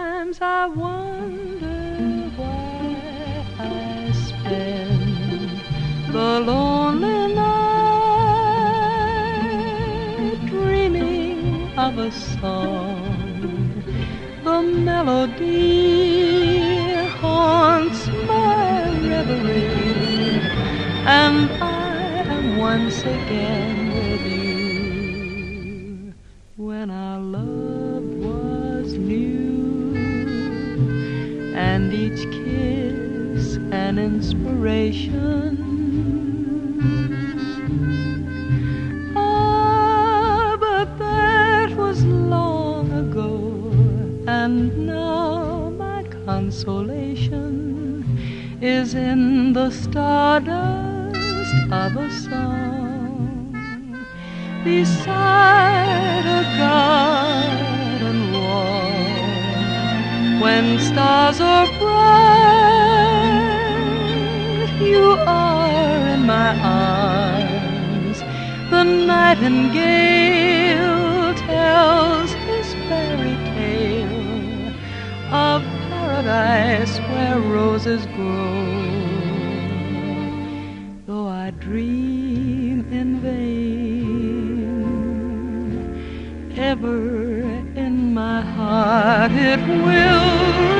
Sometimes I wonder why I spend the lonely night dreaming of a song. The melody haunts my reverie, and I am once again with you. When our love was new, and each kiss an inspiration. Ah, but that was long ago, and now my consolation is in the stardust of a song beside a garden wall. When stars are bright, you are in my arms. The nightingale tells his fairy tale of paradise where roses grow. Though I dream in vain, ever in my heart it will